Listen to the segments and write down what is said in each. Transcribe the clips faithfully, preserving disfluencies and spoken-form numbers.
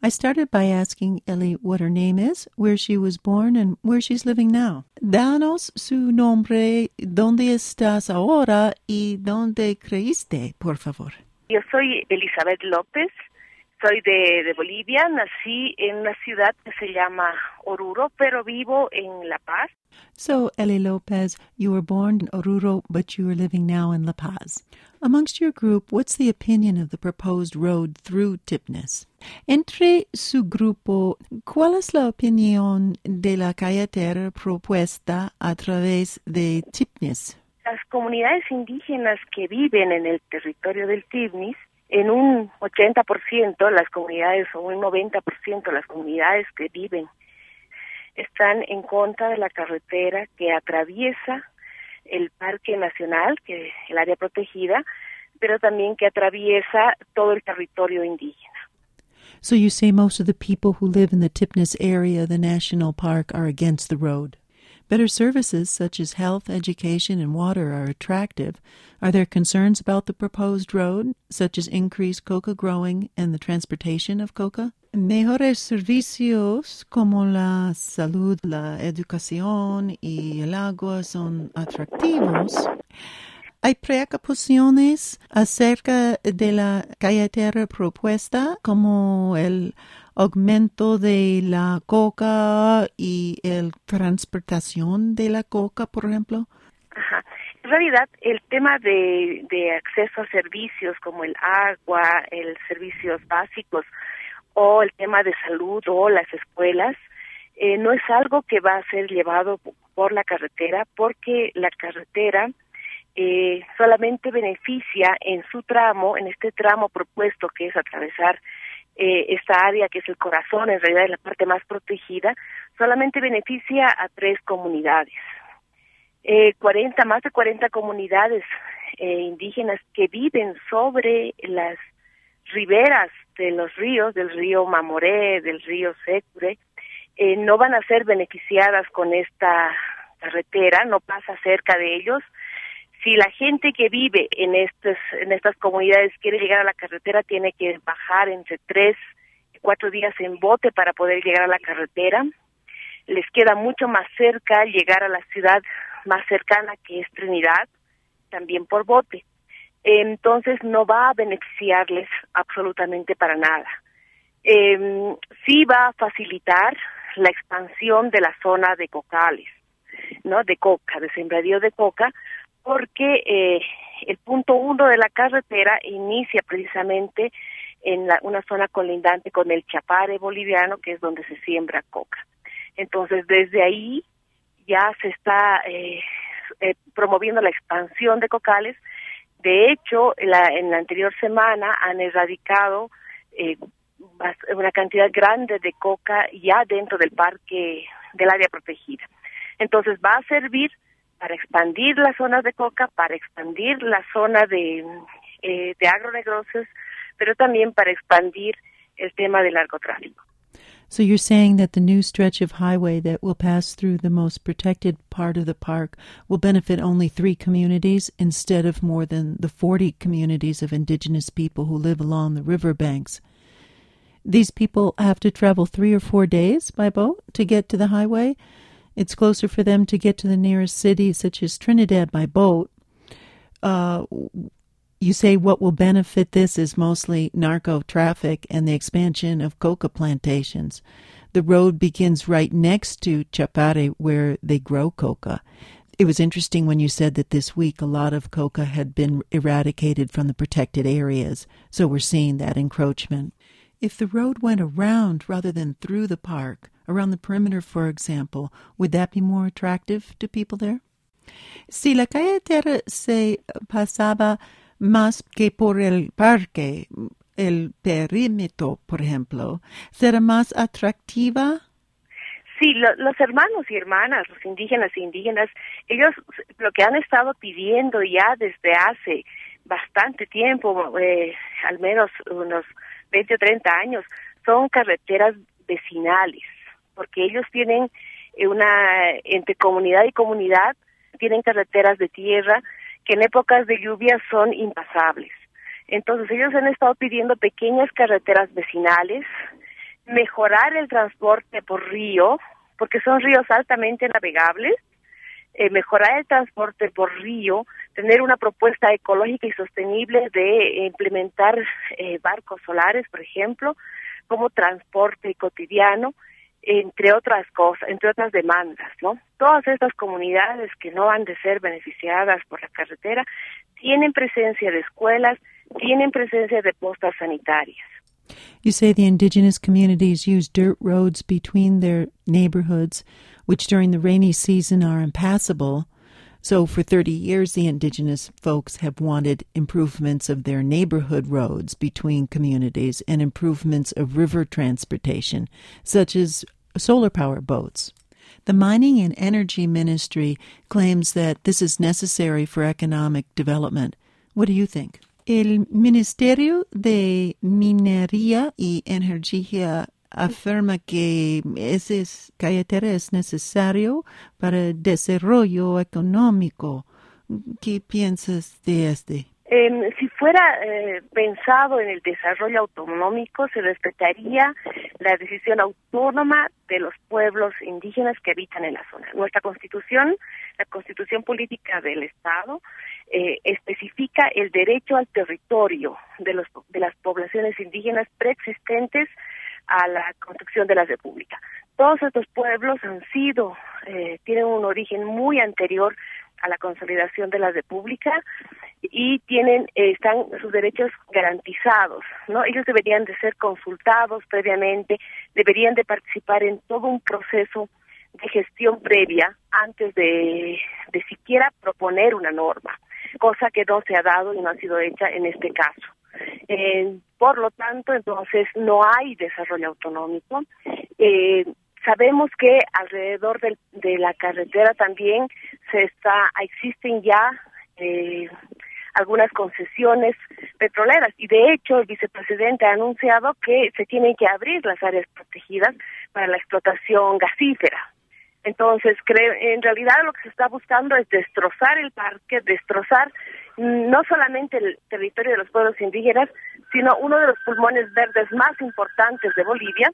I started by asking Ellie what her name is, where she was born, and where she's living now. Danos su nombre, dónde estás ahora y dónde creíste, por favor. Yo soy Elizabeth López, soy de, de Bolivia, nací en una ciudad que se llama Oruro, pero vivo en La Paz. So, Ellie Lopez, you were born in Oruro, but you are living now in La Paz. Amongst your group, what's the opinion of the proposed road through Tipnis? Entre su grupo, ¿cuál es la opinión de la carretera propuesta a través de Tipnis? Las comunidades indígenas que viven en el territorio del Tipnis, en un ochenta por ciento las comunidades o un noventa por ciento las comunidades que viven están en contra de la carretera que atraviesa el Parque Nacional, que es el área protegida, pero también que atraviesa todo el territorio indígena. So you say most of the people who live in the Tipnis area of the national park are against the road. Better services such as health, education, and water are attractive. Are there concerns about the proposed road, such as increased coca growing and the transportation of coca? Mejores servicios como la salud, la educación y el agua son atractivos. ¿Hay preocupaciones acerca de la carretera propuesta, como el aumento de la coca y la transportación de la coca, por ejemplo? Ajá. En realidad, el tema de, de acceso a servicios como el agua, el servicios básicos, o el tema de salud o las escuelas, eh, no es algo que va a ser llevado por la carretera, porque la carretera eh, solamente beneficia en su tramo, en este tramo propuesto que es atravesar eh, esta área que es el corazón, en realidad es la parte más protegida, solamente beneficia a tres comunidades. Eh, cuarenta, más de cuarenta comunidades eh, indígenas que viven sobre las riberas de los ríos, del río Mamoré, del río Sécure, eh, no van a ser beneficiadas con esta carretera, no pasa cerca de ellos. Si la gente que vive en estas, en estas comunidades quiere llegar a la carretera, tiene que bajar entre tres y cuatro días en bote para poder llegar a la carretera. Les queda mucho más cerca llegar a la ciudad más cercana, que es Trinidad, también por bote. Entonces no va a beneficiarles absolutamente para nada. Eh, sí va a facilitar la expansión de la zona de cocales, ¿no? De coca, de sembradío de coca, porque eh, el punto uno de la carretera inicia precisamente en la, una zona colindante con el Chapare boliviano, que es donde se siembra coca. Entonces desde ahí ya se está eh, eh, promoviendo la expansión de cocales. De hecho, la, en la anterior semana han erradicado eh, una cantidad grande de coca ya dentro del parque, del área protegida. Entonces va a servir para expandir las zonas de coca, para expandir la zona de, eh, de agronegocios, pero también para expandir el tema del narcotráfico. So you're saying that the new stretch of highway that will pass through the most protected part of the park will benefit only three communities instead of more than the forty communities of indigenous people who live along the riverbanks. These people have to travel three or four days by boat to get to the highway. It's closer for them to get to the nearest city, such as Trinidad, by boat. Uh, You say what will benefit this is mostly narco traffic and the expansion of coca plantations. The road begins right next to Chapare, where they grow coca. It was interesting when you said that this week a lot of coca had been eradicated from the protected areas, so we're seeing that encroachment. If the road went around rather than through the park, around the perimeter, for example, would that be more attractive to people there? Si la carretera se pasaba más que por el parque, el perímetro, por ejemplo, ¿será más atractiva? Sí, lo, los hermanos y hermanas, los indígenas e indígenas, ellos lo que han estado pidiendo ya desde hace bastante tiempo, eh, al menos unos veinte o treinta años, son carreteras vecinales, porque ellos tienen una, entre comunidad y comunidad, tienen carreteras de tierra que en épocas de lluvia son impasables. Entonces ellos han estado pidiendo pequeñas carreteras vecinales mejorar el transporte por río, porque son ríos altamente navegables, eh, mejorar el transporte por río, tener una propuesta ecológica y sostenible de implementar eh, barcos solares, por ejemplo, como transporte cotidiano, entre otras cosas, entre otras demandas, ¿no? Todas estas comunidades que no han de ser beneficiadas por la carretera tienen presencia de escuelas, tienen presencia de postas sanitarias. You say the indigenous communities use dirt roads between their neighborhoods, which during the rainy season are impassable. So for thirty years, the indigenous folks have wanted improvements of their neighborhood roads between communities and improvements of river transportation, such as solar power boats. The Mining and Energy Ministry claims that this is necessary for economic development. What do you think? El Ministerio de Minería y Energía afirma que ese carretera es necesario para el desarrollo económico. ¿Qué piensas de este? Eh, si fuera eh, pensado en el desarrollo autonómico, se respetaría la decisión autónoma de los pueblos indígenas que habitan en la zona. Nuestra Constitución, la Constitución Política del Estado, eh, especifica el derecho al territorio de, los, de las poblaciones indígenas preexistentes a la construcción de la República. Todos estos pueblos han sido, eh, tienen un origen muy anterior a la consolidación de la República y tienen, eh, están sus derechos garantizados, ¿no? Ellos deberían de ser consultados previamente, deberían de participar en todo un proceso de gestión previa antes de, de siquiera proponer una norma, cosa que no se ha dado y no ha sido hecha en este caso. Eh, por lo tanto, entonces, no hay desarrollo autonómico. Eh, sabemos que alrededor del, de la carretera también se está, existen ya eh, algunas concesiones petroleras y de hecho el vicepresidente ha anunciado que se tienen que abrir las áreas protegidas para la explotación gasífera. Entonces, creo, en realidad lo que se está buscando es destrozar el parque, destrozar no solamente el territorio de los pueblos indígenas, sino uno de los pulmones verdes más importantes de Bolivia,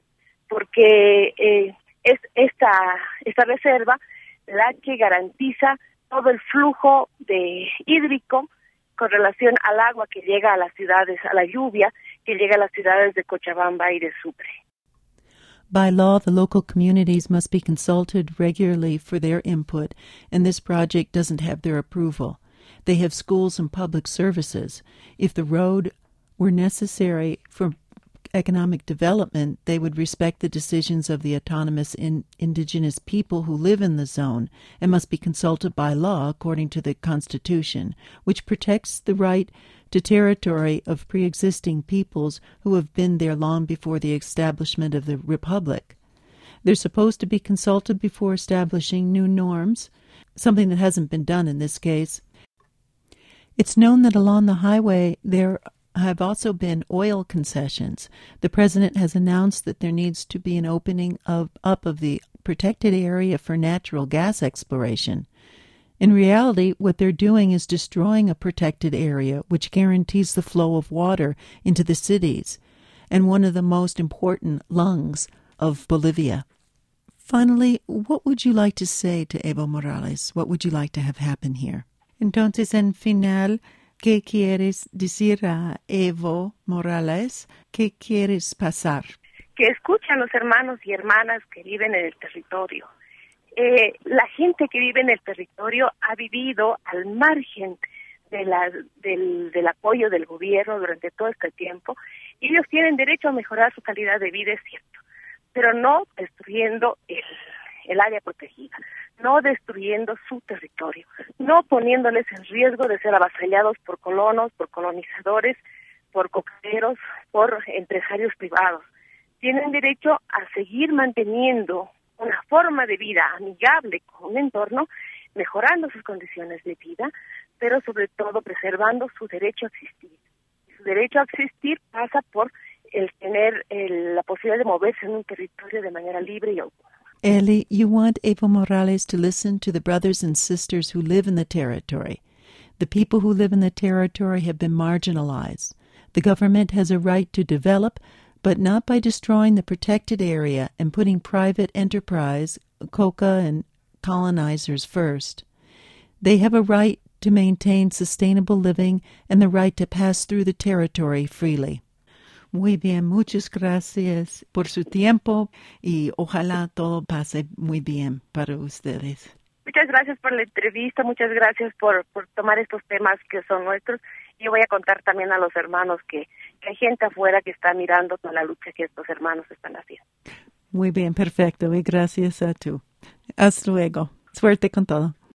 porque eh, es esta esta reserva la que garantiza todo el flujo de hídrico con relación al agua que llega a las ciudades, a la lluvia que llega a las ciudades de Cochabamba y de Sucre. By law, the local communities must be consulted regularly for their input, and this project doesn't have their approval. They have schools and public services. If the road were necessary for economic development, they would respect the decisions of the autonomous in, indigenous people who live in the zone and must be consulted by law according to the Constitution, which protects the right to territory of pre-existing peoples who have been there long before the establishment of the Republic. They're supposed to be consulted before establishing new norms, something that hasn't been done in this case. It's known that along the highway there have also been oil concessions. The president has announced that there needs to be an opening of, up of the protected area for natural gas exploration. In reality, what they're doing is destroying a protected area which guarantees the flow of water into the cities and one of the most important lungs of Bolivia. Finally, what would you like to say to Evo Morales? What would you like to have happen here? Entonces, en final, ¿qué quieres decir a Evo Morales? ¿Qué quieres pasar? Que escuchen a los hermanos y hermanas que viven en el territorio. Eh, la gente que vive en el territorio ha vivido al margen de la, del, del apoyo del gobierno durante todo este tiempo y ellos tienen derecho a mejorar su calidad de vida, es cierto, pero no destruyendo el, el área protegida, no destruyendo su territorio, no poniéndoles en riesgo de ser avasallados por colonos, por colonizadores, por cocaderos, por empresarios privados. Tienen derecho a seguir manteniendo una forma de vida amigable con un entorno, mejorando sus condiciones de vida, pero sobre todo preservando su derecho a existir. Su derecho a existir pasa por el tener el, la posibilidad de moverse en un territorio de manera libre y autónoma. Eli, you want Evo Morales to listen to the brothers and sisters who live in the territory. The people who live in the territory have been marginalized. The government has a right to develop, but not by destroying the protected area and putting private enterprise, coca and colonizers first. They have a right to maintain sustainable living and the right to pass through the territory freely. Muy bien, muchas gracias por su tiempo y ojalá todo pase muy bien para ustedes. Muchas gracias por la entrevista, muchas gracias por, por tomar estos temas que son nuestros. Yo voy a contar también a los hermanos que, que hay gente afuera que está mirando con la lucha que estos hermanos están haciendo. Muy bien, perfecto, y gracias a tú. Hasta luego. Suerte con todo.